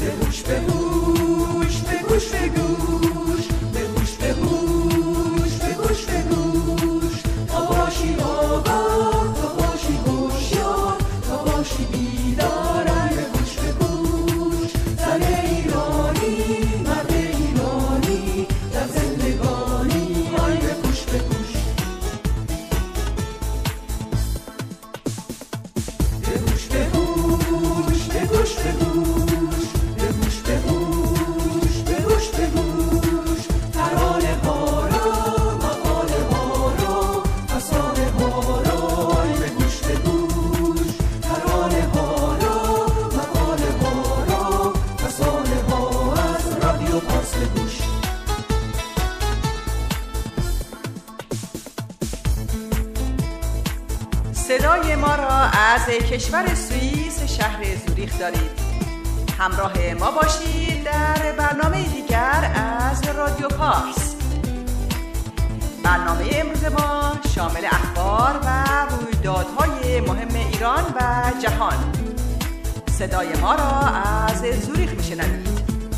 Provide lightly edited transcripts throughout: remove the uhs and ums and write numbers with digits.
صدای ما را از کشور سوئیس شهر زوریخ دارید. همراه ما باشید در برنامه دیگر از رادیو پارس. برنامه امروز ما شامل اخبار و رویدادهای مهم ایران و جهان. صدای ما را از زوریخ میشنوید.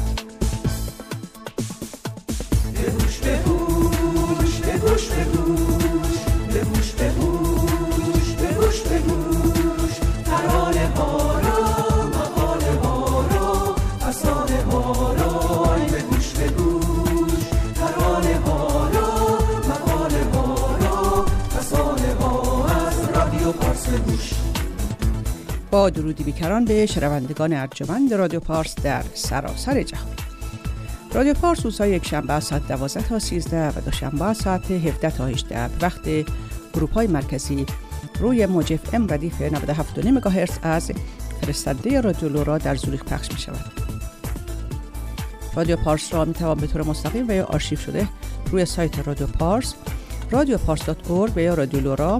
بگوش بگوش بگوش بگوش بگوش بگوش بگوش بگوش ترانه ها را مقاله ها را افسانه ها را بگوش بگوش ترانه ها را مقاله ها را افسانه ها از رادیو پارس بگوش. با درودی بیکران به شنوندگان ارجمند رادیو پارس در سراسر جهان. رادیو پارس روزهای یکشنبه از ساعت 12 تا 13 و دوشنبه از ساعت 17 تا 18 وقت اروپای مرکزی روی موج اف ام ردیف 97.9 مگاهرتز از فرستنده رادیو لورا در زوریخ پخش می شود. رادیو پارس را می توان به طور مستقیم و یا آرشیو شده روی سایت رادیو پارس radiopars.org و یا رادیو لورا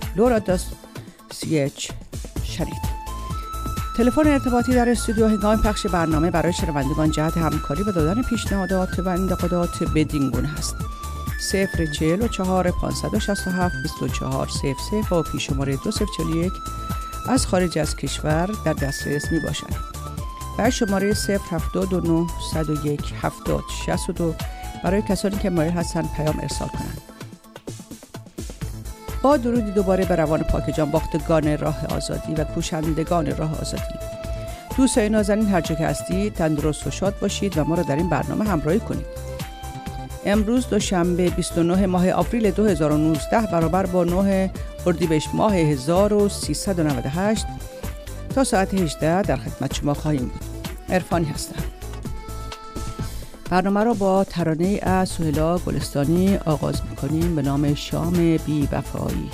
lora.ch شنید. تلفن ارتباطی در استودیو هنگام پخش برنامه برای شنوندگان جهت همکاری و دادن پیشنهادات و انتقادات بدین گونه است: 044 567 2400 با پیش‌شماره 2041 از خارج از کشور در دسترس می باشند و شماره 079 101 70 62 برای کسانی که مایل هستند پیام ارسال کنند. با درودی دوباره به روان پاک جانباختگان راه آزادی و کوشندگان راه آزادی. دوستان نازنین هر جا که هستید تندرست و شاد باشید و ما را در این برنامه همراهی کنید. امروز دوشنبه 29 ماه آوریل 2019 برابر با 9 اردیبهشت ماه 1398 تا ساعت 18 در خدمت شما خواهیم بود. عرفانی هستم. برنامه را با ترانه از سهیلا گلستانی آغاز می‌کنیم به نام شام بی وفایی.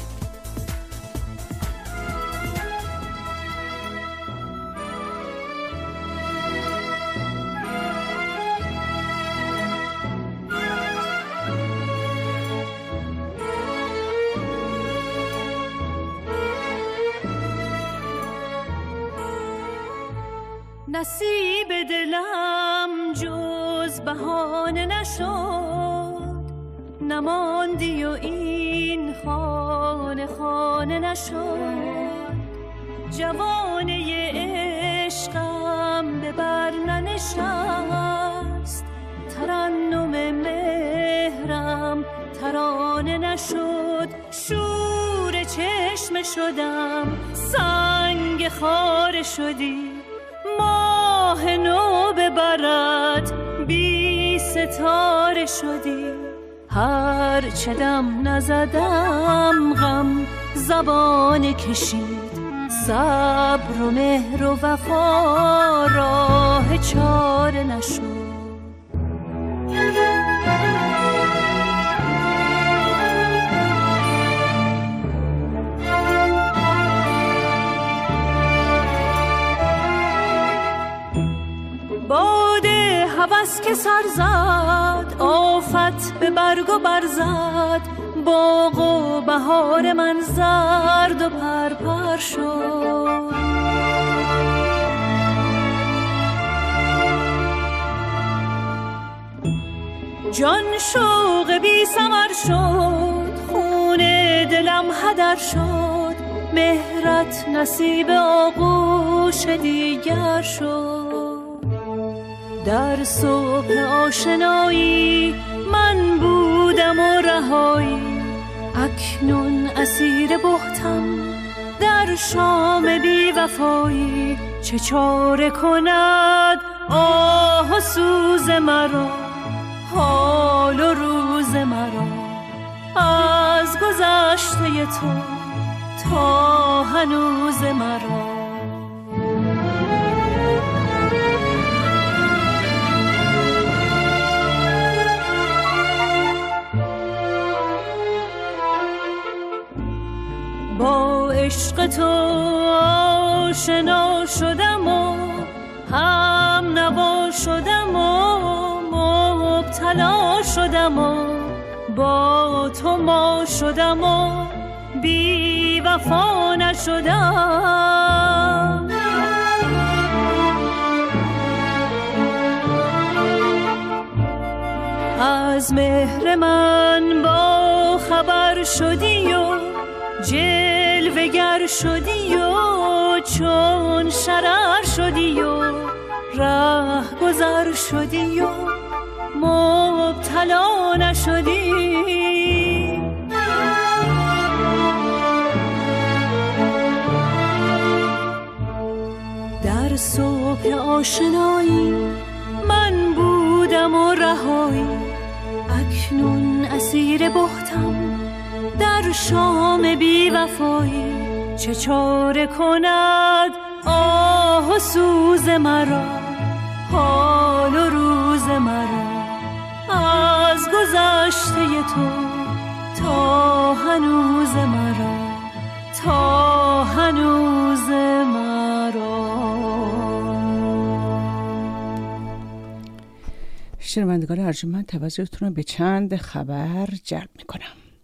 نصیب دلم جز بهانه نشد، نماندی و این خانه خانه نشد. جوانه عشقم به بر ننشست، ترنم مهرم ترانه نشد. شور چشم شدم سنگ خاره شدی، ماه نو ببرد بی ستاره شدی. هر چه دم نزدم غم زبان کشید، صبر و مهر و وفا راه چاره نشد. باده هوس که سر زد، آفت به برگ و برزد. باغ و بهار من زرد و پرپر شد. جان شوق بی ثمر شد، خون دلم هدر شد. مهرت نصیب آغوش دیگر شد. در صبح آشنایی من بودم و رهایی، اکنون اسیر بهتم در شام بی وفایی. چه چاره کند آه و سوز مرا، حال و روز مرا از گذشته تو تا هنوز مرا. با عشق تو آشنا شدم و هم نوا شدم و مبتلا شدم و با تو ما شدم و بی وفا نشدم. از مهر من با خبر شدی و جلوه‌گر شدی و چون شرر شدی و ره گذر شدی و مبتلا نشدی. در صبح آشنایی من بودم و رهایی، اکنون اسیر بهتم در شام بی وفایی. چه چاره کند آه و سوز مرا، حال و روز مرا از گذشته تو تا هنوز مرا، تا هنوز مرا. شنوندگان ارجمند، توجهتون رو به چند خبر جلب میکنم.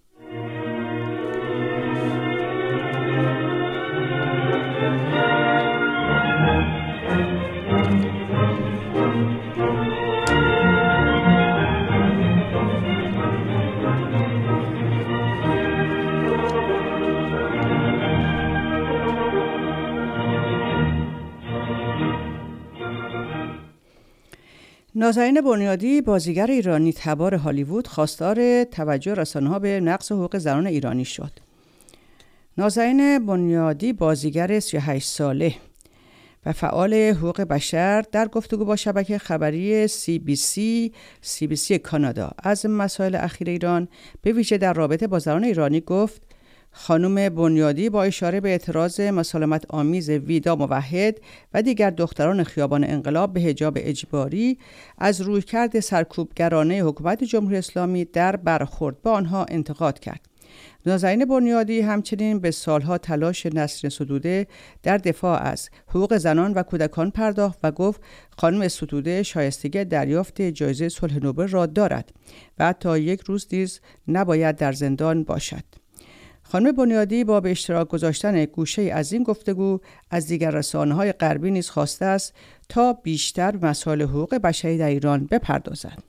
نازنین بنیادی، بازیگر ایرانی تبار هالیوود، خواستار توجه رسانه‌ها به نقض حقوق زنان ایرانی شد. نازنین بنیادی، بازیگر 38 ساله و فعال حقوق بشر، در گفتگو با شبکه خبری CBC کانادا از مسائل اخیر ایران، به ویژه در رابطه با زنان ایرانی گفت: خانم بنیادی با اشاره به اعتراض مسالمت آمیز ویدا موحد و دیگر دختران خیابان انقلاب به حجاب اجباری از رویکرد سرکوبگرانه حکومت جمهوری اسلامی در برخورد با آنها انتقاد کرد. نازنین بنیادی همچنین به سالها تلاش نسرین ستوده در دفاع از حقوق زنان و کودکان پرداخت و گفت خانم ستوده شایستگی دریافت جایزه صلح نوبل را دارد و حتی یک روز نیز نباید در زندان باشد. خانم بنیادی با به اشتراک گذاشتن گوشه از این گفتگو از دیگر رسانه‌های غربی نیز خواسته است تا بیشتر به مسائل حقوق بشری در ایران بپردازند.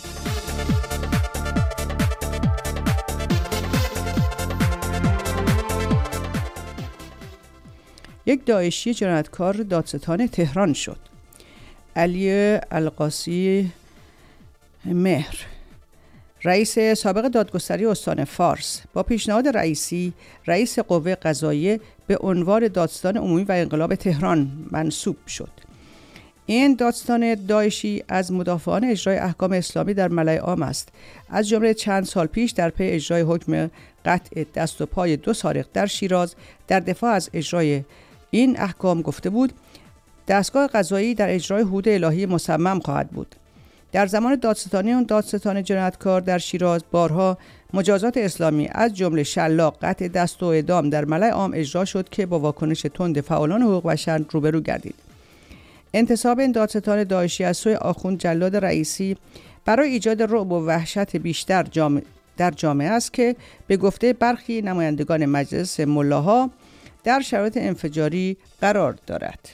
یک داعشی جنایتکار دادستان تهران شد. علی القاسی مهر، رئیس سابق دادگستری استان فارس، با پیشنهاد رئیس قوه قضاییه به عنوان دادستان عمومی و انقلاب تهران منصوب شد. این دادستان داعشی از مدافعان اجرای احکام اسلامی در ملأ عام است. از جمله چند سال پیش در پی اجرای حکم قطع دست و پای 2 سارق در شیراز در دفاع از اجرای این احکام گفته بود دستگاه قضایی در اجرای حدود الهی مصمم خواهد بود. در زمان دادستانی اون دادستان جنایتکار در شیراز بارها مجازات اسلامی از جمله شلاق، قطع دست و اعدام در ملأ عام اجرا شد که با واکنش تند فعالان حقوق بشر روبرو گردید. انتصاب این دادستان داعشی از سوی آخوند جلاد رئیسی برای ایجاد رعب و وحشت بیشتر در جامعه است که به گفته برخی نمایندگان مجلس ملاها در شرایط انفجاری قرار دارد.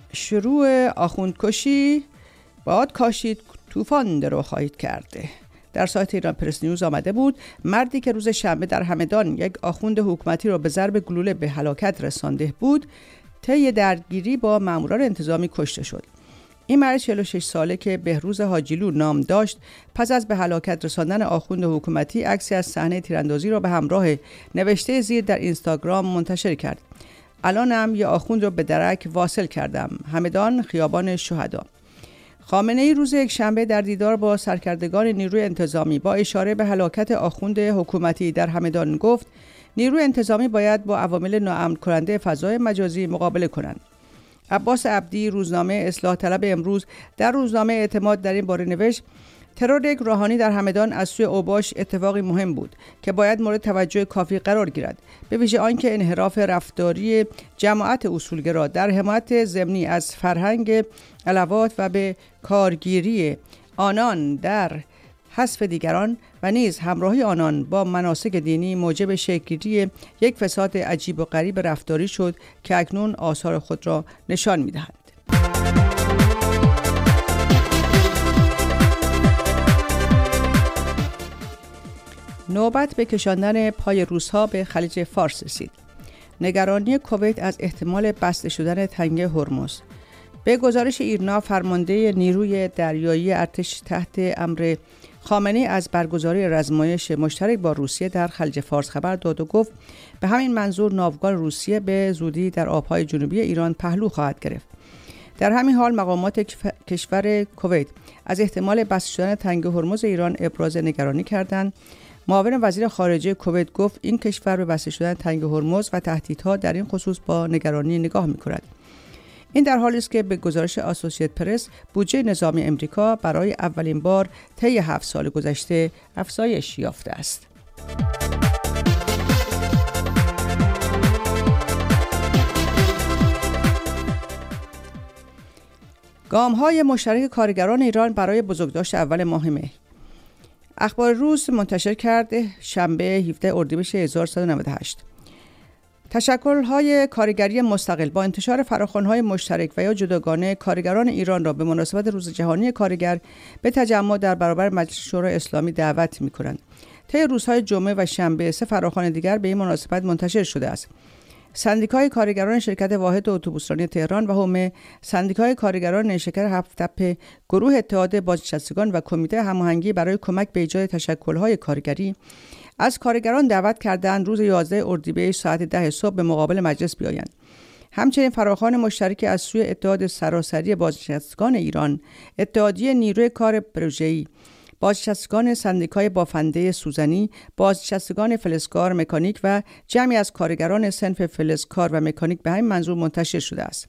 شروع آخوندکشی باد کاشید طوفان درو خواهید کرده. در سایت ایران پرس نیوز آمده بود مردی که روز شنبه در همدان یک آخوند حکومتی را به ضرب گلوله به هلاکت رسانده بود، طی درگیری با ماموران انتظامی کشته شد. این مرد 46 ساله که بهروز حاجیلو نام داشت، پس از به هلاکت رساندن آخوند حکومتی عکسی از صحنه تیراندازی را به همراه نوشته زیر در اینستاگرام منتشر کرد. الانم یه آخوند را به درک واصل کردم. همدان خیابان شهدا. خامنه‌ای روز یکشنبه در دیدار با سرکردگان نیروی انتظامی با اشاره به هلاکت آخوند حکومتی در همدان گفت نیروی انتظامی باید با عوامل ناامن کننده فضای مجازی مقابله کنند. عباس عبدی روزنامه اصلاح طلب امروز در روزنامه اعتماد در این باره نوشت ترور یک روحانی در همدان از سوی اوباش اتفاقی مهم بود که باید مورد توجه کافی قرار گیرد، به ویژه آنکه انحراف رفتاری جماعت اصولگرا در حمایت ضمنی از فرهنگ علاوات و به کارگیری آنان در حذف دیگران و نیز همراهی آنان با مناسک دینی موجب شکل‌گیری یک فساد عجیب و غریب رفتاری شد که اکنون آثار خود را نشان می‌دهد. نوبت به کشاندن پای روس‌ها به خلیج فارس رسید. نگرانی کویت از احتمال بسته شدن تنگه هرمز. به گزارش ایرنا فرمانده نیروی دریایی ارتش تحت امر خامنه‌ای از برگزاری رزمایش مشترک با روسیه در خلیج فارس خبر داد و گفت به همین منظور ناوگان روسیه به زودی در آب‌های جنوبی ایران پهلو خواهد گرفت. در همین حال مقامات کشور کویت از احتمال بسته شدن تنگه هرمز ایران ابراز نگرانی کردند. معاون وزیر خارجه کویت گفت این کشور به بسته شدن تنگه هرمز و تهدیدها در این خصوص با نگرانی نگاه می‌کند. این در حالی است که به گزارش آسوسییتد پرس بودجه نظامی امریکا برای اولین بار طی 7 سال گذشته افزایش یافته است. گام‌های مشترک کارگران ایران برای بزرگداشت اول ماه مه. اخبار روز منتشر کرده شنبه 17 اردیبهشت 1398. تشکل‌های کارگری مستقل با انتشار فراخوان‌های مشترک و یا جداگانه کارگران ایران را به مناسبت روز جهانی کارگر به تجمع در برابر مجلس شورای اسلامی دعوت می‌کنند. طی روزهای جمعه و شنبه 3 فراخوان دیگر به این مناسبت منتشر شده است. سندیکای کارگران شرکت واحد اتوبوسرانی تهران و حومه، سندیکای کارگران نیشکر هفت‌تپه، گروه اتحاد بازنشستگان و کمیته هماهنگی برای کمک به ایجاد تشکل‌های کارگری از کارگران دعوت کردند روز 11 اردیبهشت ساعت 10 صبح به مقابل مجلس بیایند. همچنین فراخوان مشترکی از سوی اتحاد سراسری بازنشستگان ایران، اتحادیه نیروی کار پروژه‌ای، بازنشستگان سندیکای بافنده سوزنی، بازنشستگان فلزکار مکانیک و جمعی از کارگران صنف فلزکار و مکانیک به همین منظور منتشر شده است.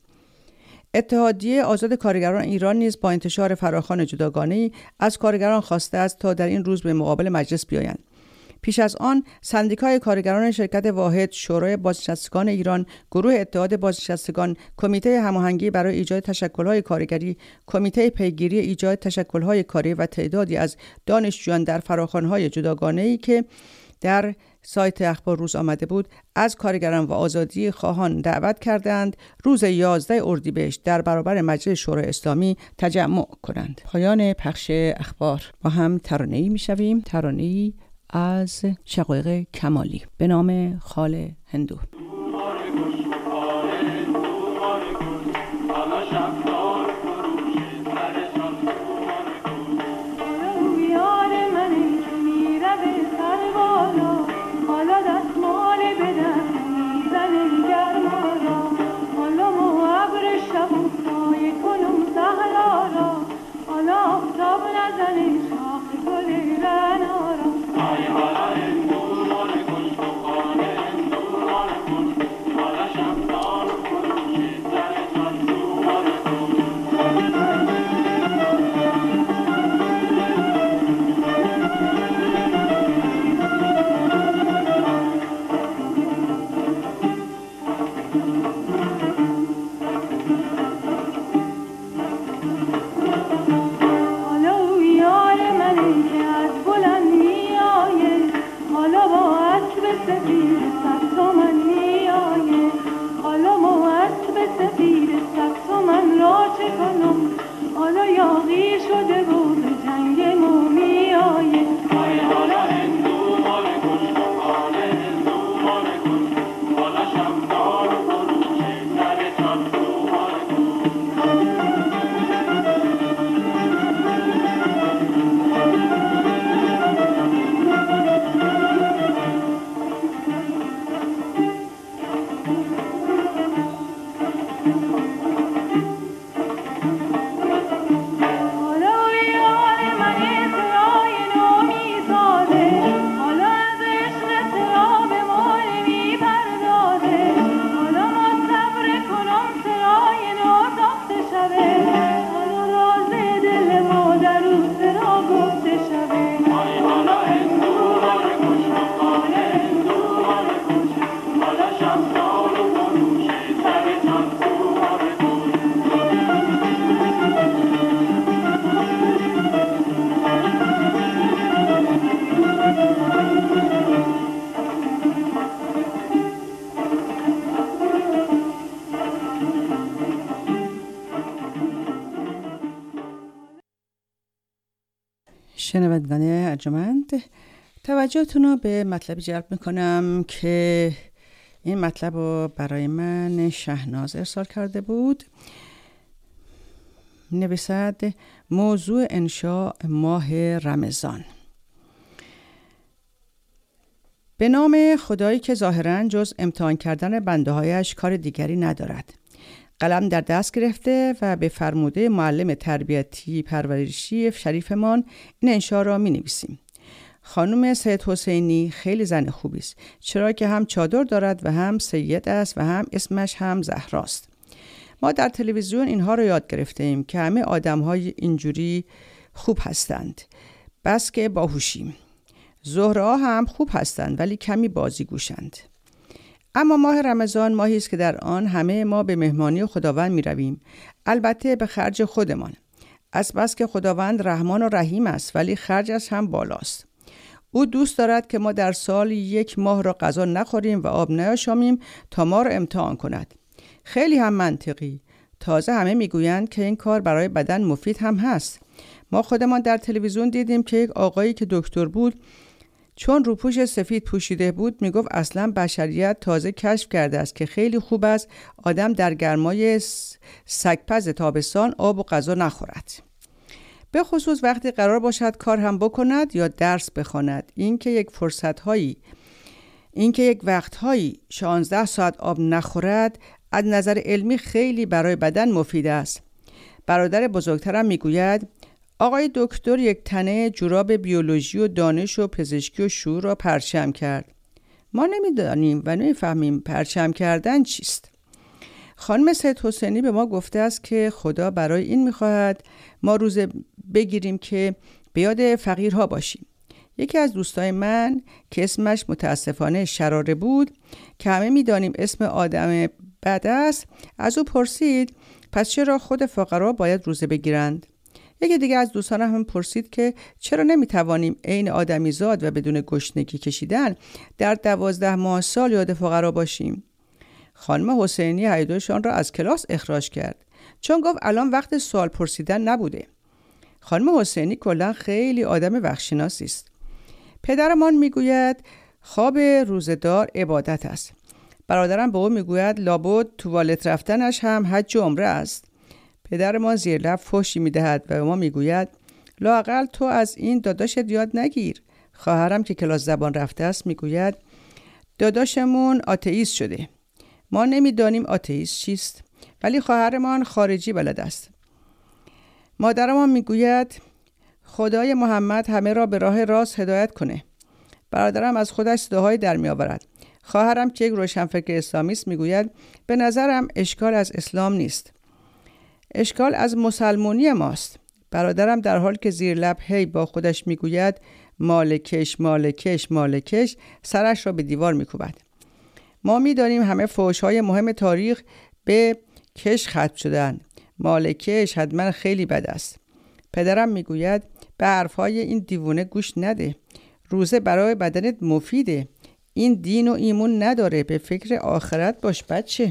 اتحادیه آزاد کارگران ایران نیز با انتشار فراخوان جداگانه‌ای از کارگران خواسته است تا در این روز به مقابل مجلس بیایند. پیش از آن سندیکای کارگران شرکت واحد، شورای بازنشستگان ایران، گروه اتحاد بازنشستگان، کمیته هماهنگی برای ایجاد تشکل‌های کارگری، کمیته پیگیری ایجاد تشکل‌های کاری و تعدادی از دانشجویان در فراخوان‌های جداگانه‌ای که در سایت اخبار روز آمده بود از کارگران و آزادی خواهان دعوت کردند روز 11 اردیبهشت در برابر مجلس شورای اسلامی تجمع کنند. پایان پخش اخبار. با هم ترانه‌ای می‌شویم، ترانه‌ای از شقایق کمالی به نام خال هندو. حالا یاغی شده و به جنگ ما میآید شنوندگان ارجمند، توجهتون رو به مطلبی جلب میکنم که این مطلب رو برای من شهناز ارسال کرده بود. نویسد موضوع انشاء ماه رمضان. به نام خدایی که ظاهراً جز امتحان کردن بنده هایش کار دیگری ندارد. قلم در دست گرفته و به فرموده معلم تربیتی پرورشی شریفمان این انشاء را می نویسیم. خانم سید حسینی خیلی زن خوبی است، چرا که هم چادر دارد و هم سید است و هم اسمش هم زهراست. ما در تلویزیون اینها رو یاد گرفته ایم که همه آدم‌های اینجوری خوب هستند، بس که باهوشیم. زهره‌ها هم خوب هستند ولی کمی بازیگوشند. اما ماه رمضان ماهی است که در آن همه ما به مهمانی خداوند می رویم، البته به خرج خودمان. از بس که خداوند رحمان و رحیم است ولی خرجش هم بالاست. او دوست دارد که ما در سال 1 ماه را غذا نخوریم و آب نیاشامیم تا ما را امتحان کند. خیلی هم منطقی. تازه همه میگویند که این کار برای بدن مفید هم هست. ما خودمان در تلویزیون دیدیم که یک آقایی که دکتر بود، چون روپوش سفید پوشیده بود، میگفت اصلا بشریت تازه کشف کرده است که خیلی خوب است آدم در گرمای سگپز تابستان آب و غذا نخورد، به خصوص وقتی قرار باشد کار هم بکند یا درس بخواند. این که یک وقتهایی 16 ساعت آب نخورد از نظر علمی خیلی برای بدن مفید است. برادر بزرگترم میگوید آقای دکتر یک تنه جوراب بیولوژی و دانش و پزشکی و شعور را پرچم کرد. ما نمیدانیم و نمیفهمیم پرچم کردن چیست. خانم سید حسینی به ما گفته است که خدا برای این میخواهد ما روزه بگیریم که به یاد فقیرها باشیم. یکی از دوستای من که اسمش متاسفانه شراره بود که همه میدانیم اسم آدم بد است، از او پرسید پس چرا خود فقرا باید روزه بگیرند؟ یکی دیگه از دوستانم هم پرسید که چرا نمیتوانیم عین آدمیزاد و بدون گشنگی کشیدن در 12 ماه سال یاد فقرا باشیم؟ خانم حسینی هر دوشان را از کلاس اخراج کرد چون گفت الان وقت سوال پرسیدن نبوده. خانم حسینی کلا خیلی آدم وقت‌شناسی است. پدرمان میگوید خواب روزه‌دار عبادت است. برادرم به او میگوید لابد توالت رفتنش هم حج و عمره است. پدرمان زیر لب فحشی میدهد و به ما میگوید لااقل تو از این داداشت یاد نگیر. خواهرم که کلاس زبان رفته است میگوید داداشمون آتئیست شده. ما نمیدانیم آتئیست چیست، ولی خواهرمان خارجی بلد است. مادرمان میگوید خدای محمد همه را به راه راست هدایت کنه. برادرم از خودش صداهای در می آورد. خواهرم که یک روشنفکر اسلامی است میگوید به نظرم اشکال از اسلام نیست، اشکال از مسلمانی ماست. برادرم در حال که زیر لب هی با خودش میگوید مالکش مالکش مالکش، سرش را به دیوار میکوبد. ما میدانیم همه فحش‌های مهم تاریخ به کش ختم شدن. مالکش حتما خیلی بد است. پدرم میگوید به حرفهای این دیوونه گوش نده. روزه برای بدنت مفیده. این دین و ایمون نداره. به فکر آخرت باش بچه.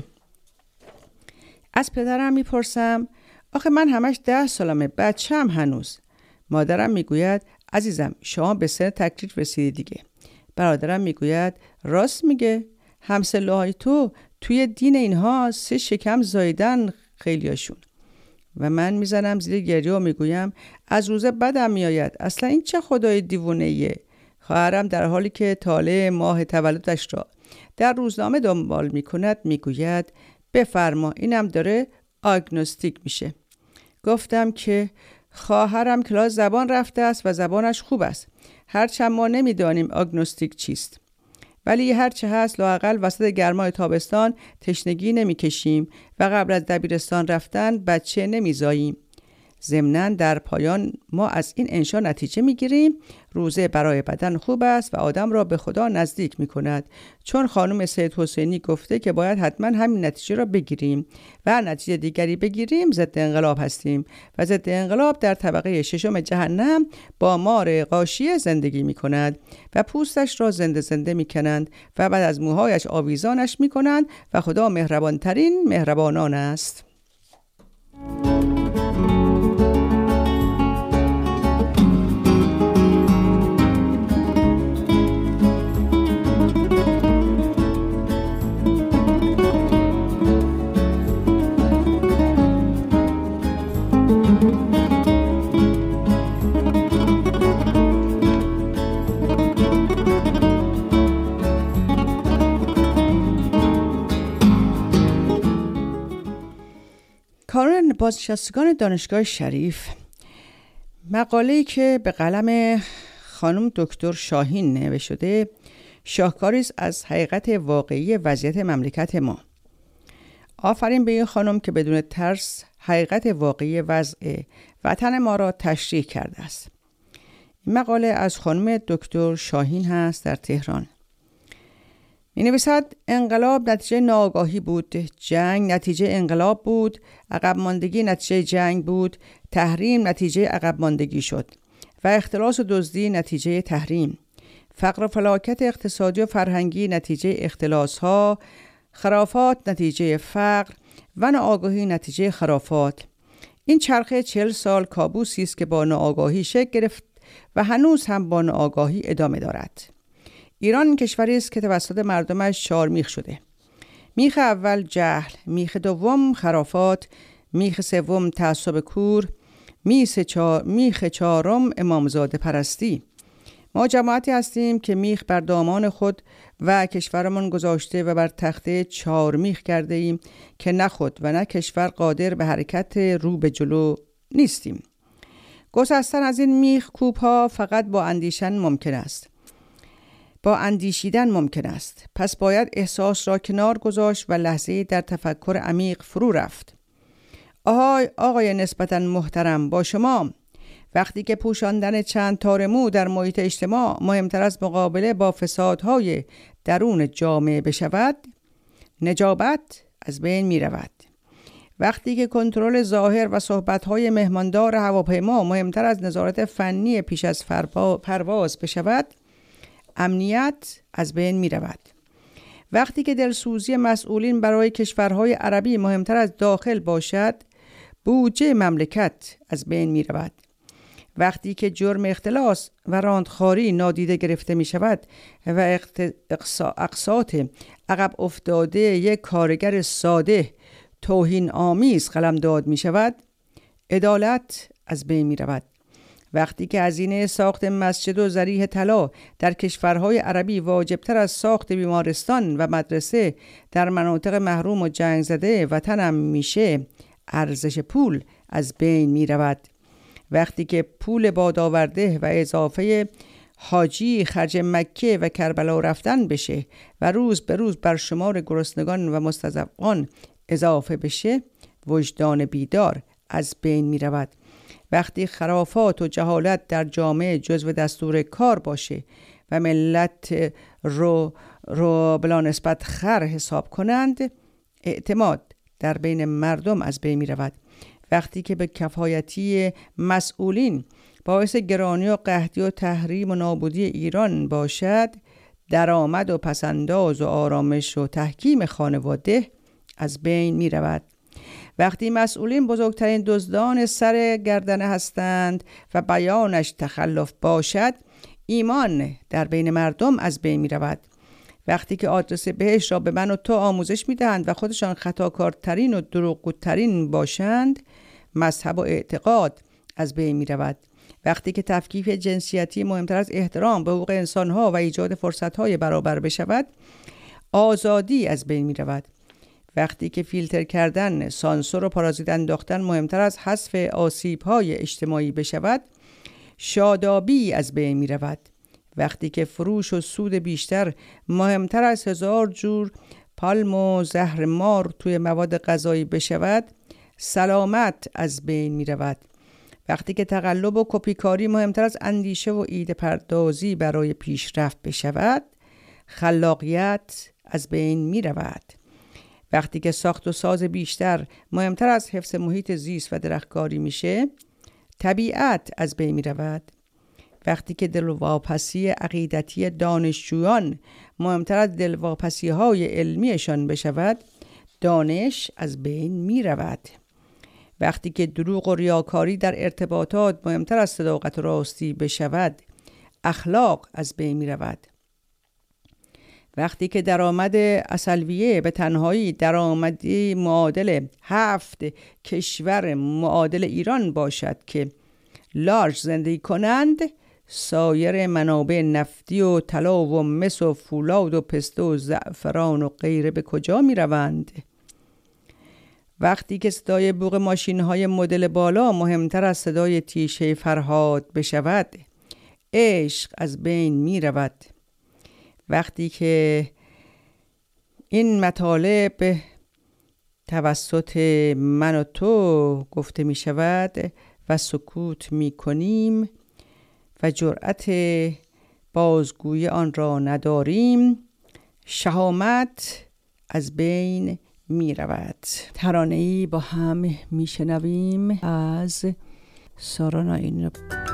از پدرم میپرسم آخه من همش 10 سالمه، بچه‌ام هنوز. مادرم میگوید عزیزم شما به سن تکلیف رسیدی دیگه. برادرم میگوید راست میگه، همسلوهای تو توی دین اینها 3 شکم زایدن خیلیاشون. و من میزنم زیر گریه و میگویم از روزه بدم میآید، اصلا این چه خدای دیوونه ایه. خواهرم در حالی که طالع ماه تولدش را در روزنامه دنبال میکند میگوید بفرما اینم داره آگنوستیک میشه. گفتم که خواهرم کلاس زبان رفته است و زبانش خوب است، هرچند ما نمیدانیم آگنوستیک چیست، ولی هرچه هست لااقل وسط گرمای تابستان تشنگی نمیکشیم و قبل از دبیرستان رفتن بچه نمیزاییم. ضمناً در پایان ما از این انشا نتیجه میگیریم روزه برای بدن خوب است و آدم را به خدا نزدیک میکند، چون خانم سید حسینی گفته که باید حتما همین نتیجه را بگیریم و نتیجه دیگری بگیریم ضد انقلاب هستیم و ضد انقلاب در طبقه 6 جهنم با مار غاشیه زندگی میکند و پوستش را زنده زنده میکنند و بعد از موهایش آویزانش میکنند و خدا مهربانترین مهربانان است. کارون بازنشستگان دانشگاه شریف مقاله‌ای که به قلم خانم دکتر شاهین نوشته شده شاهکاری است از حقیقت واقعی وضعیت مملکت ما. آفرین به این خانم که بدون ترس حقیقت واقعی وضع وطن ما را تشریح کرده است. این مقاله از خانم دکتر شاهین هست در تهران. می‌نویسد انقلاب نتیجه ناآگاهی بود، جنگ نتیجه انقلاب بود، عقب ماندگی نتیجه جنگ بود، تحریم نتیجه عقب ماندگی شد و اختلاس و دزدی نتیجه تحریم، فقر و فلاکت اقتصادی و فرهنگی نتیجه اختلاس‌ها، خرافات نتیجه فقر و ناآگاهی نتیجه خرافات. این چرخه 40 سال کابوسی است که با ناآگاهی شکل گرفت و هنوز هم با ناآگاهی ادامه دارد. ایران کشوری است که توسط مردمش 4 میخ شده. میخ اول جهل، میخ دوم خرافات، میخ سوم تعصب کور، میخ چهارم امامزاده پرستی. ما جماعتی هستیم که میخ بر دامان خود و کشورمان گذاشته و بر تخته 4 میخ کرده ایم که نه خود و نه کشور قادر به حرکت رو به جلو نیستیم. گسستن از این میخ کوب ها فقط با اندیشیدن ممکن است. پس باید احساس را کنار گذاشت و لحظه‌ای در تفکر عمیق فرو رفت. آقای نسبتاً محترم، با شما وقتی که پوشاندن چند تار مو در محیط اجتماع مهمتر از مقابله با فسادهای درون جامعه بشود، نجابت از بین می رود. وقتی که کنترل ظاهر و صحبت‌های مهماندار هواپیما مهمتر از نظارت فنی پیش از پرواز بشود، امنیت از بین می رود. وقتی که دلسوزی مسئولین برای کشورهای عربی مهمتر از داخل باشد، بودجه مملکت از بین می رود. وقتی که جرم اختلاس و راندخواری نادیده گرفته می شود و اقساط عقب افتاده یک کارگر ساده توهین آمیز قلمداد می شود، عدالت از بین می رود. وقتی که هزینه ساخت مسجد و ذریح طلا در کشورهای عربی واجبتر از ساخت بیمارستان و مدرسه در مناطق محروم و جنگ زده وطنم میشه، ارزش پول از بین می رود. وقتی که پول بادآورده و اضافه حاجی خرج مکه و کربلا رفتن بشه و روز به روز بر شمار گرسنگان و مستضعفان اضافه بشه، وجدان بیدار از بین می رود. وقتی خرافات و جهالت در جامعه جزو دستور کار باشه و ملت رو بلا نسبت خر حساب کنند، اعتماد در بین مردم از بین می رود. وقتی که به کفایتی مسئولین باعث گرانی و قحطی و تحریم و نابودی ایران باشد، درآمد و پسنداز و آرامش و تحکیم خانواده از بین می رود. وقتی مسئولین بزرگترین دزدان سر گردنه هستند و بیانش تخلف باشد، ایمان در بین مردم از بین می رود. وقتی که آدرس بهشت را به من و تو آموزش می دهند و خودشان خطاکارترین و دروغگوترین باشند، مذهب و اعتقاد از بین می رود. وقتی که تفکیک جنسیتی مهمتر از احترام به حقوق انسانها و ایجاد فرصتهای برابر بشود، آزادی از بین می رود. وقتی که فیلتر کردن، سانسور و پارازیت انداختن مهمتر از حذف آسیب‌های اجتماعی بشود، شادابی از بین می رود. وقتی که فروش و سود بیشتر مهمتر از 1000 جور پالم و زهر مار توی مواد غذایی بشود، سلامت از بین می رود. وقتی که تقلب و کپیکاری مهمتر از اندیشه و ایده پردازی برای پیشرفت بشود، خلاقیت از بین می رود. وقتی که ساخت و ساز بیشتر مهمتر از حفظ محیط زیست و درختکاری میشه، طبیعت از بین می رود. وقتی که دلواپسی عقیدتی دانشجویان مهمتر از دلواپسی های علمیشان بشود، دانش از بین می رود. وقتی که دروغ و ریاکاری در ارتباطات مهمتر از صداقت و راستی بشود، اخلاق از بین می رود. وقتی که درآمد اصلویه به تنهایی درآمدی معادل 7 کشور معادل ایران باشد که لارج زندگی کنند، سایر منابع نفتی و طلا و مس و فولاد و پسته و زعفران و غیره به کجا می روند؟ وقتی که صدای بوق ماشین‌های مدل بالا مهمتر از صدای تیشه فرهاد بشود، عشق از بین می رود. وقتی که این مطالب توسط من و تو گفته می شود و سکوت می کنیم و جرأت بازگویی آن را نداریم، شهامت از بین می رود. ترانه‌ای با هم می شنویم از سارا ناینی.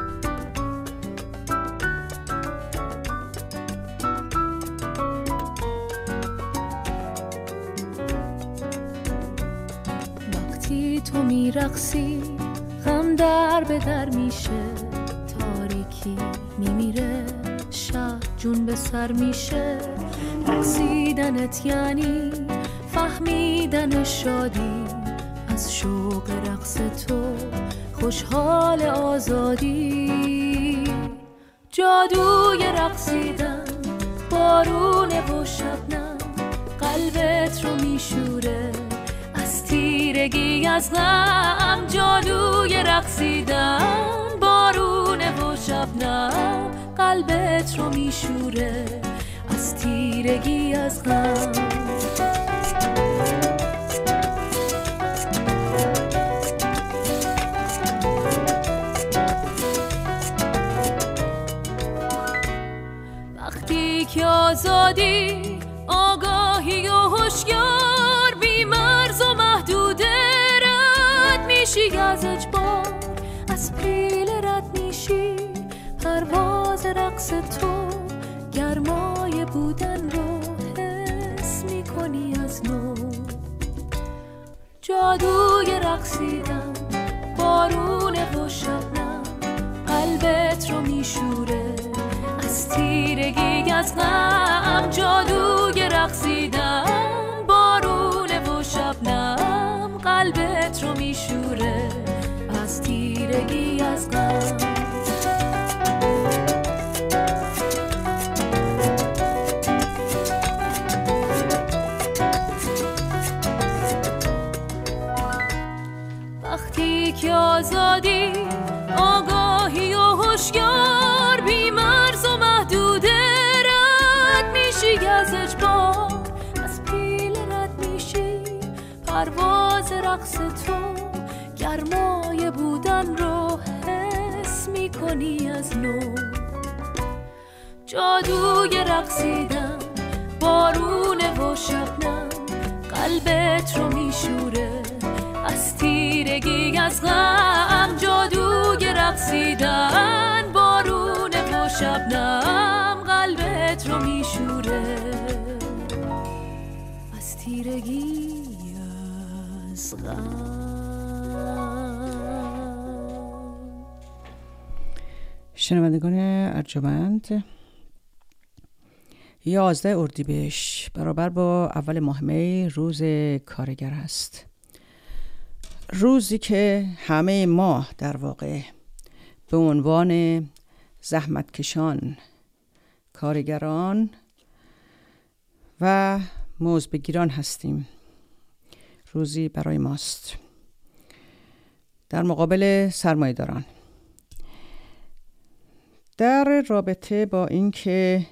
وقتی تو می رقصی غم در به در میشه، تاریکی میمیره، شب جون به سر میشه. رقصیدنت یعنی فهمیدن شادی، از شوق رقص تو خوشحال آزادی. جادوی رقصیدن بارونه و شبنم، قلبت رو میشوره از تیرگی از غم. جادوی رقصیدن بارونه و شبنم، قلبت رو میشوره از تیرگی از غم. وقتی که آزادی، آگاهی و هوشیار، بی مرز و محدوده رد میشی از اجبار، از پیل رد میشی پرواز رقص تو. گرمای بودن رو حس میکنی از نو. جادوی رقصیدن بارونه و شبنم، قلبت رو میشوره از تیرگی از غم. جادوی رقصیدن بارونه و شبنم، قلبت رو میشوره از تیرگی از غم. وقتی که آزادی، آگاهی و هوشیار، بی مرز و محدوده رد میشی از اجبار، از پیل رد میشی پرواز رقص تو. گرمای بودن رو حس میکنی از نو. جادوی رقصیدن بارونه و شبنم، قلبت رو میشوره از تیرگی از غم. جادوی رقصیدن بارونه و شبنم، قلبت رو میشوره از تیرگی از غم. شنوندگان ارجمند، 11 اردیبهشت برابر با اول ماه می روز کارگر است. روزی که همه ما در واقع به عنوان زحمتکشان، کارگران و مزدبگیران هستیم. روزی برای ماست در مقابل سرمایه‌داران. در رابطه با اینکه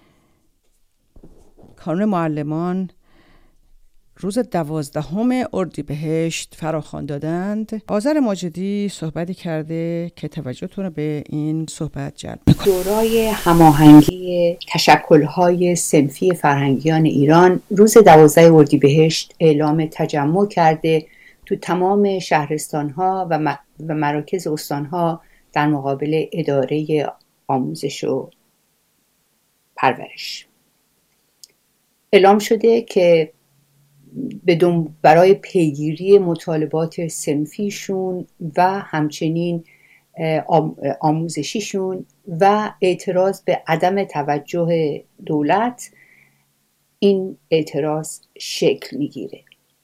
کانون معلمان روز 12 اردیبهشت فراخوان دادند، آذر ماجدی صحبتی کرده که توجهتون رو به این صحبت جلب می‌کنه. شورای هماهنگی تشکل‌های صنفی فرهنگیان ایران روز 12 اردیبهشت اعلام تجمع کرده تو تمام شهرستان‌ها و مراکز استان‌ها در مقابل اداره آموزش و پرورش. اعلام شده که برای پیگیری مطالبات صنفیشون و همچنین آموزشیشون و اعتراض به عدم توجه دولت این اعتراض شکل میگیره.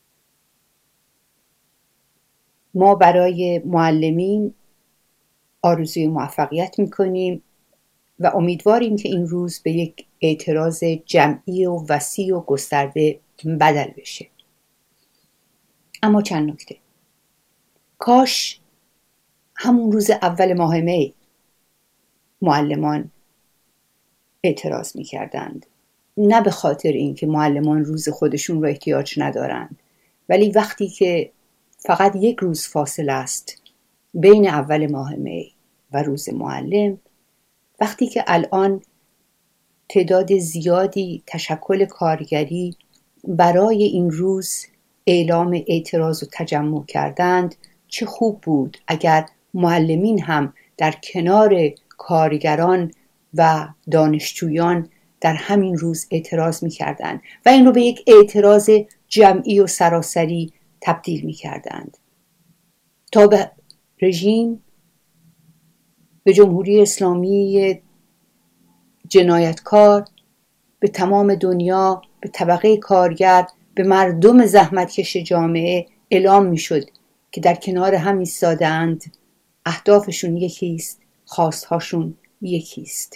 ما برای معلمین آرزوی موفقیت میکنیم و امیدواریم که این روز به یک اعتراض جمعی و وسیع و گسترده بدل بشه. اما چند نکته. کاش همون روز اول ماه می معلمان اعتراض میکردند، نه به خاطر اینکه معلمان روز خودشون رو احتیاج ندارند، ولی وقتی که فقط یک روز فاصله است بین اول ماه می و روز معلم، وقتی که الان تعداد زیادی تشکل کارگری برای این روز اعلام اعتراض و تجمع کردند، چه خوب بود اگر معلمین هم در کنار کارگران و دانشجویان در همین روز اعتراض می‌کردند و این رو به یک اعتراض جمعی و سراسری تبدیل می‌کردند تا به رژیم، به جمهوری اسلامی جنایتکار، به تمام دنیا، به طبقه کارگر، به مردم زحمتکش جامعه اعلام می‌شد که در کنار هم ایستاده‌اند، اهدافشون یکیست، خواستهاشون یکیست.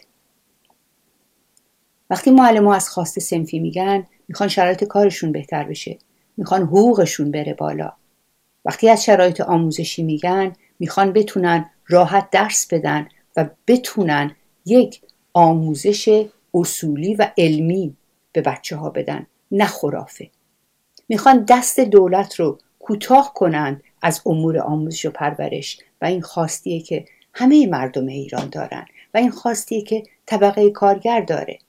وقتی معلم‌ها از خواست صنفی میخوان شرایط کارشون بهتر بشه، میخوان حقوقشون بره بالا. وقتی از شرایط آموزشی میخوان بتونن راحت درس بدن و بتونن یک آموزش اصولی و علمی به بچه‌ها بدن، نه خرافه. میخوان دست دولت رو کوتاه کنن از امور آموزش و پرورش و این خواستیه که همه مردم ایران دارن و این خواستیه که طبقه کارگر داره.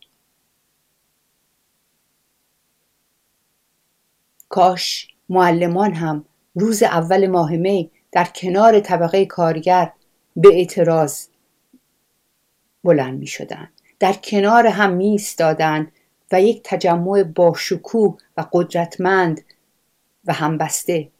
کاش معلمان هم روز اول ماه می در کنار طبقه کارگر به اعتراض بلند می شدن، در کنار هم می ایستادند و یک تجمع باشکوه و قدرتمند و همبسته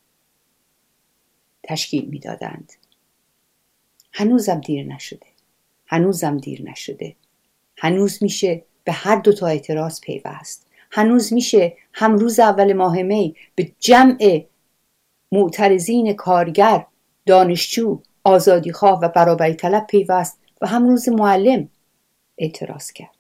تشکیل می دادند. هنوزم دیر نشده. هنوز میشه به هر دوتا اعتراض پیوست. هنوز میشه هم روز اول ماه می به جمع معترضین کارگر، دانشجو، آزادیخواه و برابری طلب پیوست و هم روز معلم اعتراض کرد.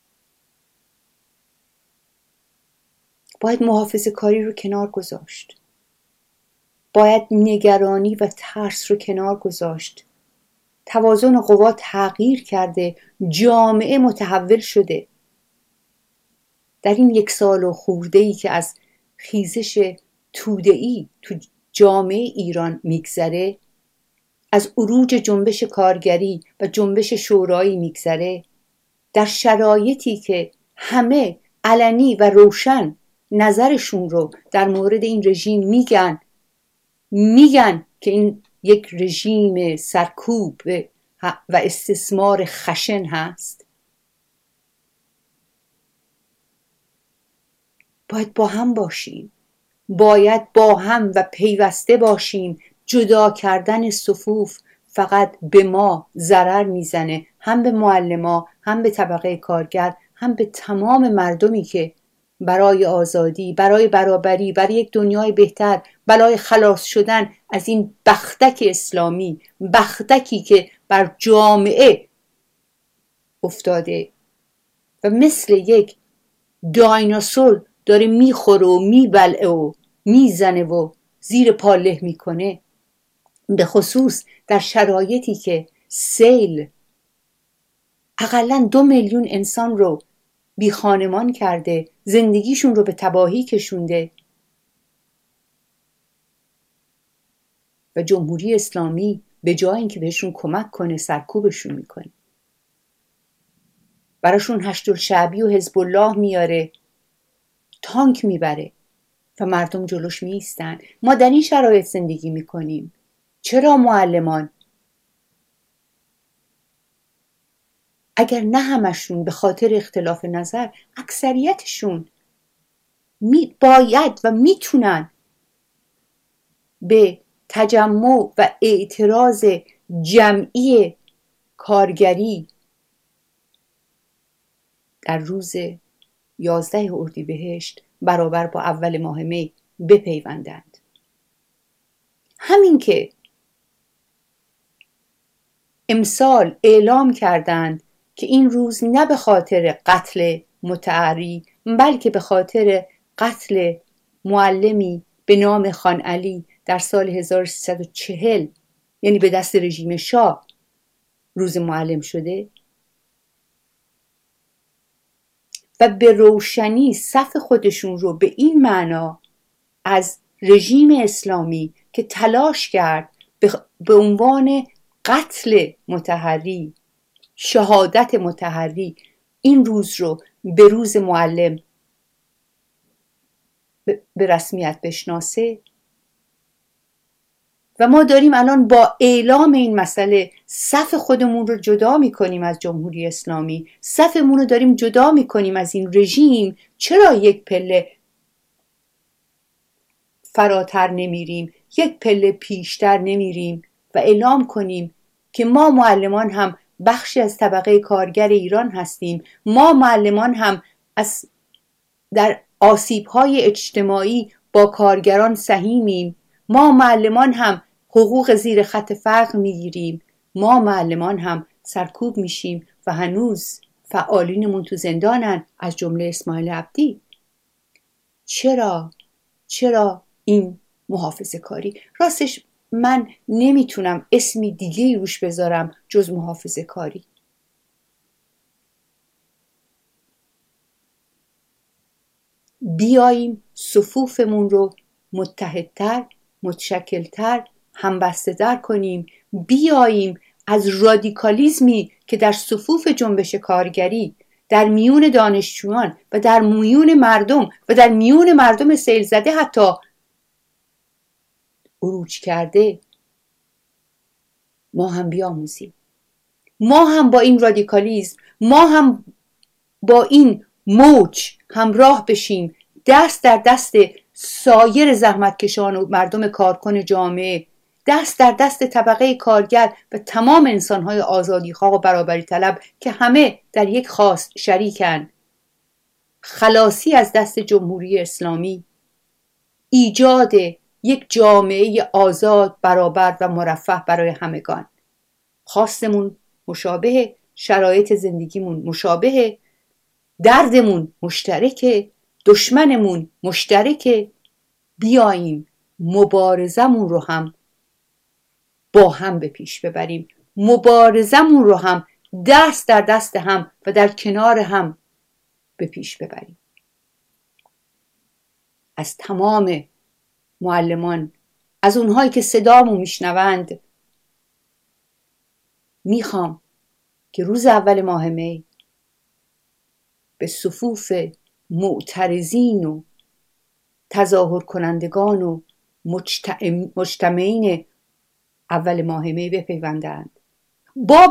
باید محافظه‌کاری رو کنار گذاشت. باید نگرانی و ترس رو کنار گذاشت. توازن قوا تغییر کرده، جامعه متحول شده. در این 1 سال و خورده‌ای که از خیزش توده‌ای تو جامعه ایران میگذره، از عروج جنبش کارگری و جنبش شورایی میگذره، در شرایطی که همه علنی و روشن نظرشون رو در مورد این رژیم میگن که این یک رژیم سرکوب و استثمار خشن هست، باید با هم باشیم، باید با هم و پیوسته باشیم. جدا کردن صفوف فقط به ما ضرر میزنه، هم به معلما، هم به طبقه کارگر، هم به تمام مردمی که برای آزادی، برای برابری، برای یک دنیای بهتر، برای خلاص شدن از این بختک اسلامی، بختکی که بر جامعه افتاده و مثل یک دایناسور داره میخوره و میبلعه و میزنه و زیر پا له میکنه، به خصوص در شرایطی که سیل حداقل 2 میلیون انسان رو بی خانمان کرده، زندگیشون رو به تباهی کشونده و جمهوری اسلامی به جای اینکه بهشون کمک کنه سرکوبشون میکنه، براشون هشت‌الشعبی و حزب الله میاره، تانک میبره و مردم جلوش میایستن. ما در این شرایط زندگی میکنیم. چرا معلمان اگر نه همشون به خاطر اختلاف نظر، اکثریتشون باید و میتونن به تجمع و اعتراض جمعی کارگری در روز 11 اردیبهشت برابر با اول ماه می بپیوندند. همین که امسال اعلام کردند که این روز نه به خاطر قتل متعری بلکه به خاطر قتل معلمی به نام خان علی در سال 1340 یعنی به دست رژیم شاه روز معلم شده و به روشنی صف خودشون رو به این معنا از رژیم اسلامی که تلاش کرد به عنوان قتل متحری، شهادت متحری، این روز رو به روز معلم به رسمیت بشناسه و ما داریم الان با اعلام این مسئله صف خودمون رو جدا میکنیم از جمهوری اسلامی، صفمون رو داریم جدا میکنیم از این رژیم. چرا یک پله فراتر نمیریم، یک پله پیشتر نمیریم و اعلام کنیم که ما معلمان هم بخشی از طبقه کارگر ایران هستیم، ما معلمان هم در آسیب‌های اجتماعی با کارگران سهیمیم، ما معلمان هم حقوق زیر خط فقر میگیریم، ما معلمان هم سرکوب میشیم و هنوز فعالینمون تو زندانن از جمله اسماعیل عبدی. چرا این محافظه کاری؟ راستش من نمیتونم اسمی دیگه روش بذارم جز محافظه کاری. بیاییم صفوفمون رو متحدتر، متشکلتر، همبسته‌تر کنیم. بیاییم از رادیکالیزمی که در صفوف جنبش کارگری، در میون دانشجویان و در میون مردم و در میون مردم سیل زده حتی عروج کرده، ما هم بیاموزیم. ما هم با این رادیکالیزم، ما هم با این موج همراه بشیم، دست در دست سایر زحمتکشان و مردم کارکن جامعه، دست در دست طبقه کارگر و تمام انسانهای آزادیخواه و برابری طلب که همه در یک خواست شریکن. خلاصی از دست جمهوری اسلامی، ایجاد یک جامعه آزاد، برابر و مرفه برای همگان. خواستمون مشابه، شرایط زندگیمون مشابه، دردمون مشترکه، دشمنمون مشترکه. بیاییم مبارزمون رو هم با هم به پیش ببریم، مبارزمون رو هم دست در دست هم و در کنار هم به پیش ببریم. از تمام معلمان، از اونهایی که صدامو میشنوند، میخوام که روز اول ماه می به صفوف معترضین و تظاهر کنندگان و مجتمعین اول ماه می بپیوندند. با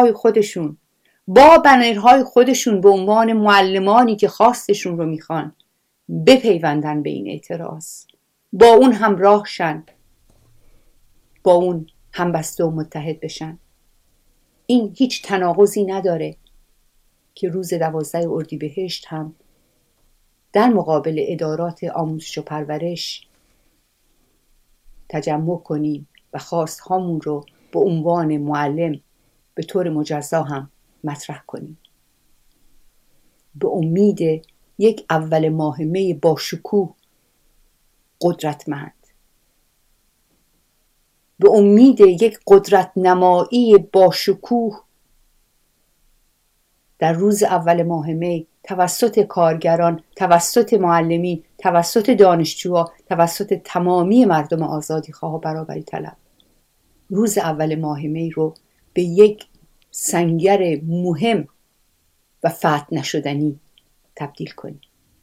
بنرهای خودشون به عنوان معلمانی که خواستشون رو میخوان بپیوندن به این اعتراض، با اون همراه شن، با اون همبسته و متحد بشن. این هیچ تناقضی نداره که روز 12 اردیبهشت هم در مقابل ادارات آموزش و پرورش تجمع کنیم و خواستهامون رو به عنوان معلم به طور مجزا هم مطرح کنیم. به امید یک اول ماه می با شکوه، قدرتمند، به امید یک قدرت نمایی با شکوه در روز اول ماه می توسط کارگران، توسط معلمین، توسط دانشجوها، توسط تمامی مردم آزادیخواه و برابری طلب. روز اول ماه می رو به یک سنگر مهم و فتح نشدنی تبدیل کنیم.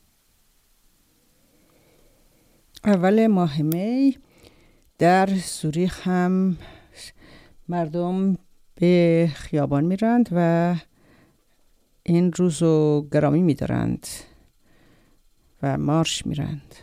اول ماه می در زوریخ هم مردم به خیابان میرند و این روز رو گرامی میدارند و مارش میرند.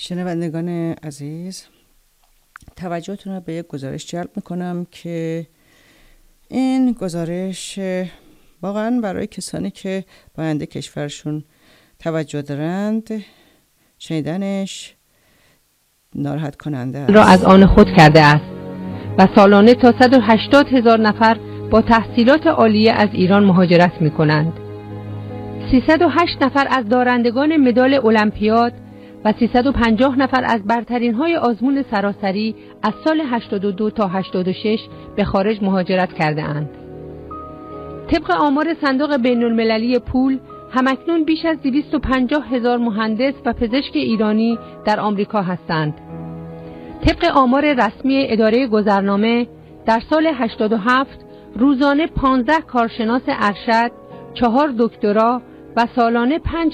شنوندگان عزیز، توجهتون رو به یک گزارش جلب میکنم که این گزارش واقعا برای کسانی که با آینده کشورشون توجه دارند شنیدنش ناراحت کننده است. را از آن خود کرده است و سالانه تا 180,000 نفر با تحصیلات عالیه از ایران مهاجرت می کنند. 308 نفر از دارندگان مدال المپیاد و 350 نفر از برترین های آزمون سراسری از سال 82 تا 86 به خارج مهاجرت کرده اند. طبق آمار صندوق بین المللی پول، همکنون بیش از 250,000 مهندس و پزشک ایرانی در آمریکا هستند. طبق آمار رسمی اداره گذرنامه، در سال 87 روزانه 15 کارشناس ارشد، 4 دکترا و سالانه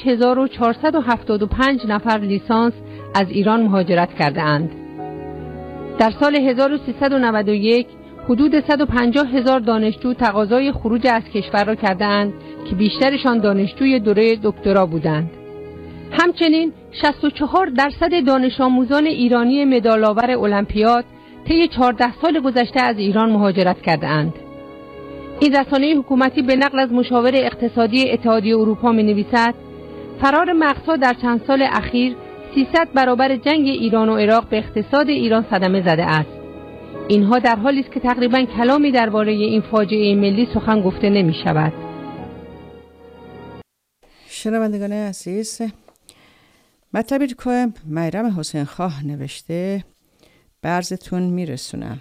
5475 نفر لیسانس از ایران مهاجرت کرده اند. در سال 1391 حدود 150,000 دانشجو تقاضای خروج از کشور را کرده اند که بیشترشان دانشجوی دوره دکترا بودند. همچنین 64% دانش آموزان ایرانی مدال‌آور المپیاد طی 14 سال گذشته از ایران مهاجرت کرده اند. این رسانه حکومتی به نقل از مشاور اقتصادی اتحادیه اروپا می‌نویسد: فرار مغزها در چند سال اخیر 300 برابر جنگ ایران و عراق به اقتصاد ایران صدمه زده است. اینها در حالی است که تقریباً کلامی درباره این فاجعه ملی سخن گفته نمی‌شود. شنوندگان عزیز، مطلبی که میرم حسین خواه نوشته برزتون میرسونم.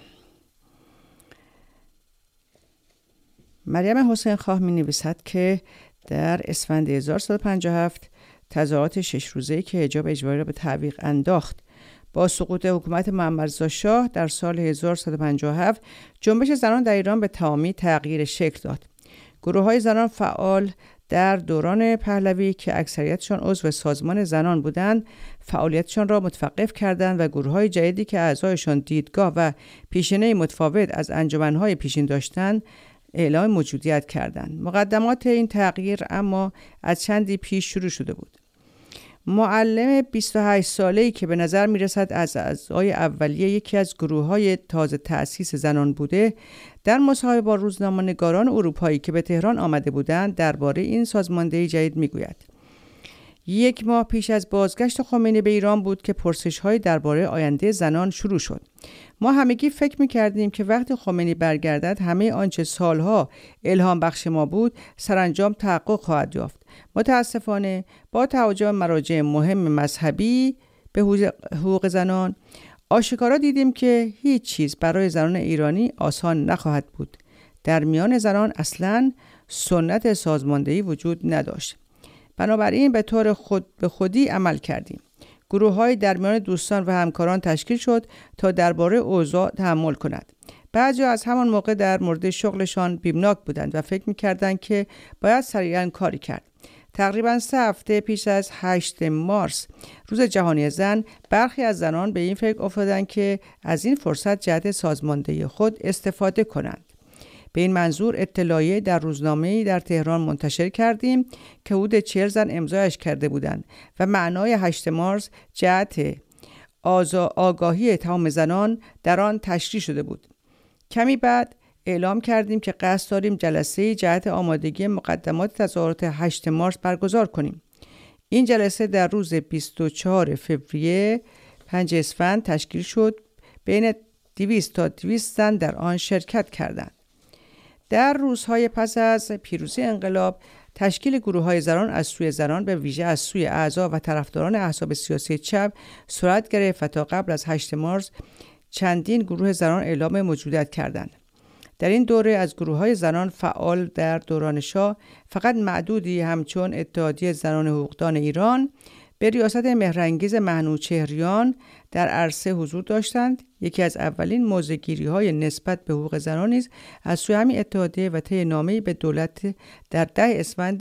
مریم حسین خواه می نویسد که در اسفند 1157 تظاهرات 6 روزه‌ای که حجاب اجباری را به تعویق انداخت با سقوط حکومت محمد رضا شاه در سال 1157 جنبش زنان در ایران به تمامی تغییر شکل داد. گروه‌های زنان فعال در دوران پهلوی که اکثریتشان عضو سازمان زنان بودند فعالیتشان را متوقف کردند و گروه‌های جدیدی که اعضایشان دیدگاه و پیشینه متفاوت از انجمن‌های پیشین داشتند اعلام موجودیت کردند. مقدمات این تغییر اما از چندی پیش شروع شده بود. معلم 28 ساله‌ای که به نظر می‌رسد از اعضای اولیه یکی از گروه‌های تازه تأسیس زنان بوده، در مصاحبه با روزنامه‌نگاران اروپایی که به تهران آمده بودند درباره این سازماندهی جدید می‌گوید. 1 ماه پیش از بازگشت خمینی به ایران بود که پرسش‌های درباره آینده زنان شروع شد. ما همگی فکر می‌کردیم که وقتی خمینی برگردد همه آنچه سالها الهام بخش ما بود سرانجام تحقق خواهد یافت. متاسفانه با توجه به مراجع مهم مذهبی به حقوق زنان آشکارا دیدیم که هیچ چیز برای زنان ایرانی آسان نخواهد بود. در میان زنان اصلاً سنت سازماندهی وجود نداشت. بنابراین به طور خود به خودی عمل کردیم. گروه‌های در میان دوستان و همکاران تشکیل شد تا درباره اوضاع تحمل کند. بعضی از همان موقع در مورد شغلشان بیمناک بودند و فکر می‌کردند که باید سریعاً کاری کرد. تقریباً 3 هفته پیش از 8 مارس روز جهانی زن برخی از زنان به این فکر افتادند که از این فرصت جهت سازماندهی خود استفاده کنند. به این منظور اطلاعیه در روزنامه‌ای در تهران منتشر کردیم که حدود 40 زن امضایش کرده بودند و معنای 8 مارس جهت آگاهی تمام زنان در آن تشریح شده بود. کمی بعد اعلام کردیم که قصد داریم جلسه جهت آمادگی مقدمات تظاهرات 8 مارس برگزار کنیم. این جلسه در روز 24 فوریه 5 اسفند تشکیل شد. بین 200 تا 200 زن در آن شرکت کردند. در روزهای پس از پیروزی انقلاب تشکیل گروه‌های زنان از سوی زنان به ویژه از سوی اعضا و طرفداران احزاب سیاسی چپ صورت گرفت و تا قبل از 8 مارس چندین گروه زنان اعلام موجودیت کردند. در این دوره از گروه‌های زنان فعال در دوران شاه فقط معدودی همچون اتحادیه زنان حقوقدان ایران به ریاست مهرانگیز منوچهریان در عرصه حضور داشتند. یکی از اولین موضع‌گیری‌های نسبت به حقوق زنان نیز از سوی همین اتحادیه و طی نامه‌ای به دولت در 10 اسفند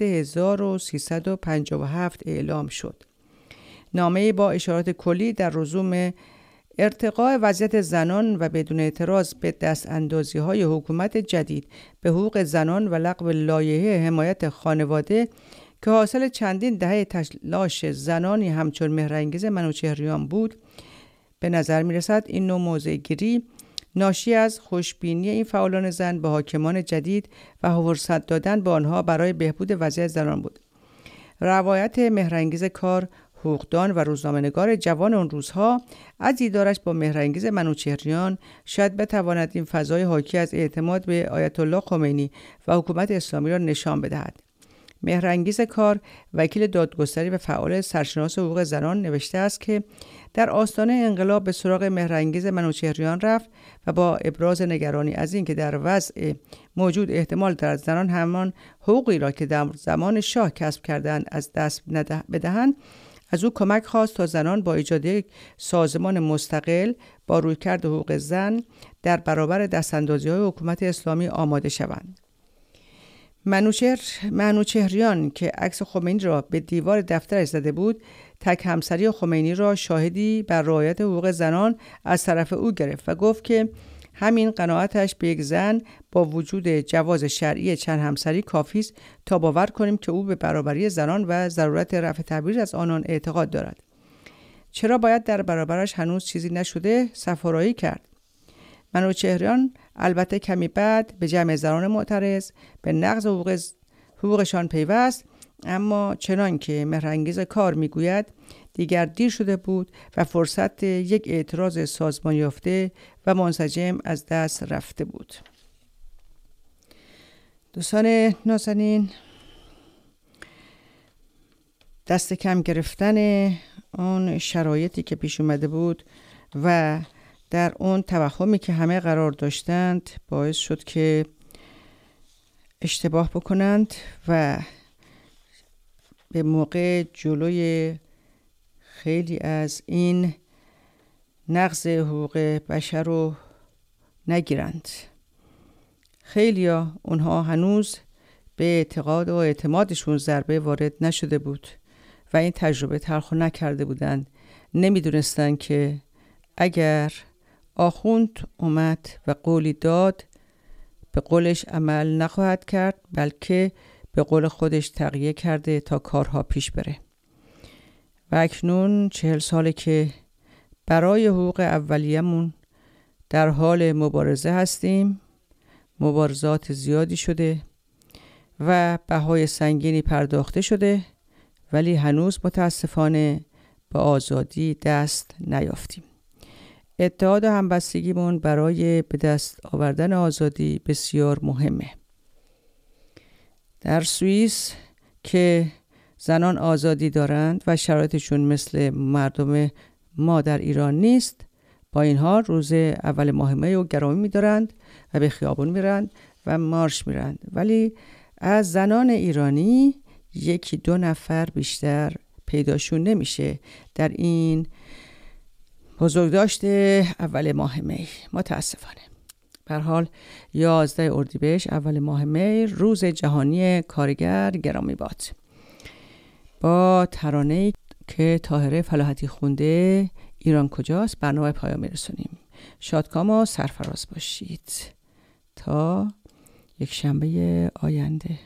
1357 اعلام شد. نامه‌ای با اشارات کلی در رزوم ارتقاء وضعیت زنان و بدون اعتراض به دست اندازی‌های حکومت جدید به حقوق زنان و لغو لایحه حمایت خانواده که حاصل چندین دهه تلاش زنانی همچون مهرانگیز منوچهریان بود، به نظر می رسد این نوع موضع گیری ناشی از خوشبینی این فعالان زن به حاکمان جدید و فرصت دادن به آنها برای بهبود وضعیت زنان بود. روایت مهرانگیز کار، حقوقدان و روزنامه‌نگار جوان اون روزها، از دیدارش با مهرانگیز منوچهریان شاید بتواند این فضای حاکی از اعتماد به آیت الله خمینی و حکومت اسلامی را نشان بدهد. مهرانگیز کار، وکیل دادگستری و فعال سرشناس حقوق زنان، نوشته است که در آستانه انقلاب به سراغ مهرانگیز منوچهریان رفت و با ابراز نگرانی از اینکه در وضع موجود احتمال دارد زنان همان حقوقی را که در زمان شاه کسب کردند از دست بدهند، از او کمک خواست تا زنان با ایجاد یک سازمان مستقل با رویکرد حقوق زن در برابر دستاندازی‌های حکومت اسلامی آماده شوند. منوچهریان که عکس خمینی را به دیوار دفترش زده بود، تک همسری خمینی را شاهدی بر رعایت حقوق زنان از طرف او گرفت و گفت که همین قناعتش به یک زن با وجود جواز شرعی چند همسری کافی است تا باور کنیم که او به برابری زنان و ضرورت رفع تبعیض از آنان اعتقاد دارد. چرا باید در برابرش هنوز چیزی نشده سفارایی کرد؟ منوچهریان البته کمی بعد به جمع زنان معترض به نقض حقوقشان پیوست، اما چنان که مهرانگیز کار میگوید دیگر دیر شده بود و فرصت یک اعتراض سازمان یافته و منسجم از دست رفته بود. دوستان نازنین، دست کم گرفتن اون شرایطی که پیش اومده بود و در اون توهمی که همه قرار داشتند باعث شد که اشتباه بکنند و به موقع جلوی خیلی از این نقض حقوق بشر رو نگیرند. خیلی اونها هنوز به اعتقاد و اعتمادشون ضربه وارد نشده بود و این تجربه تلخ نکرده بودند. نمیدونستند که اگر آخوند اومد و قولی داد، به قولش عمل نخواهد کرد، بلکه به قول خودش تقیه کرده تا کارها پیش بره. و اکنون 40 ساله که برای حقوق اولیه‌مون در حال مبارزه هستیم. مبارزات زیادی شده و بهای سنگینی پرداخته شده، ولی هنوز متاسفانه به آزادی دست نیافتیم. اتحاد و همبستگیمون برای به دست آوردن آزادی بسیار مهمه. در سوئیس که زنان آزادی دارند و شرایطشون مثل مردم ما در ایران نیست، با این حال روز اول ماه می رو گرامی می‌دارند و به خیابون میرند و مارش میرند، ولی از زنان ایرانی 1-2 نفر بیشتر پیداشون نمیشه در این بزرگداشت اول ماه می. متاسفانه. به هر حال 11 اردیبهشت اول ماه می روز جهانی کارگر گرامی باد. با ترانه‌ای که طاهره فلاحتی خونده، ایران کجاست، برنامه پایان میرسونیم. شادکام و سرفراز باشید تا یک شنبه آینده.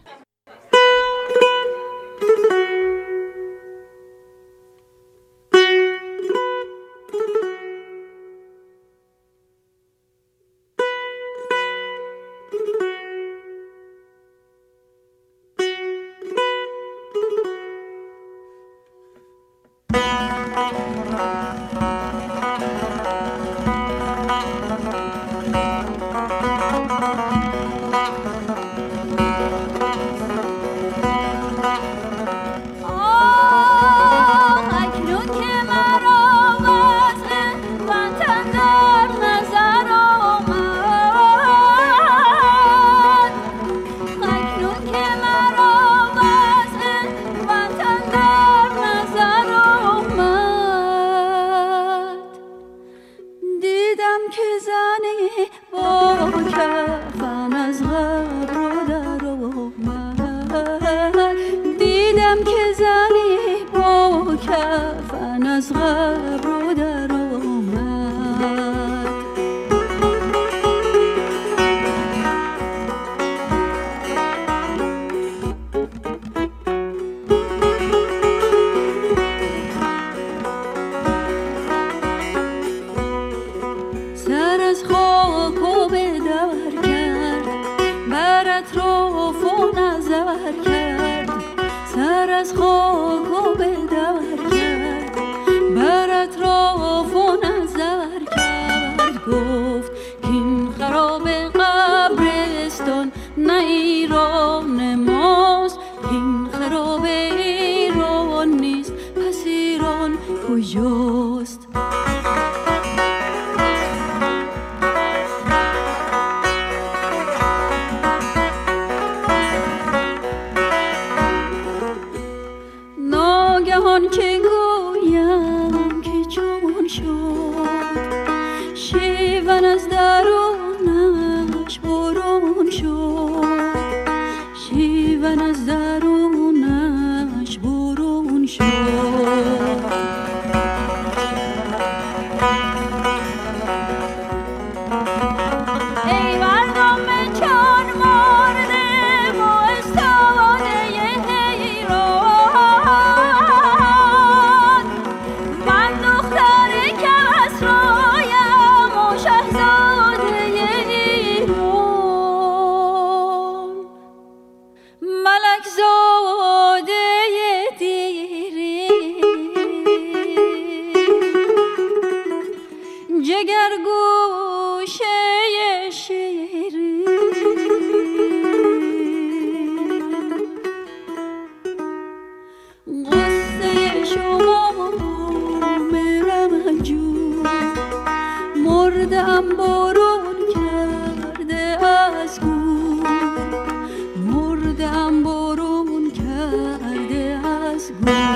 دور کرد، بر اطراف و نظر کرد، سر از خاک و به دور کرد، بر اطراف و نظر کرد. گفت که این خراب قبرستان نه ایران ماست، این خراب ایران نیست، پس ایران کجاست؟ ناگهان چه گویم که چون شد، شیون از درونش برون شد، شیون از درونش برون شد. ای مردم چون مرده و استاده ایران، من دختر کمسرایم و شهزاده ایران، ملک زاده دیری، جگر گوشه شیری، قصه شما میرم جو، مردم برون کرده از گور، مردم برون کرده از گور.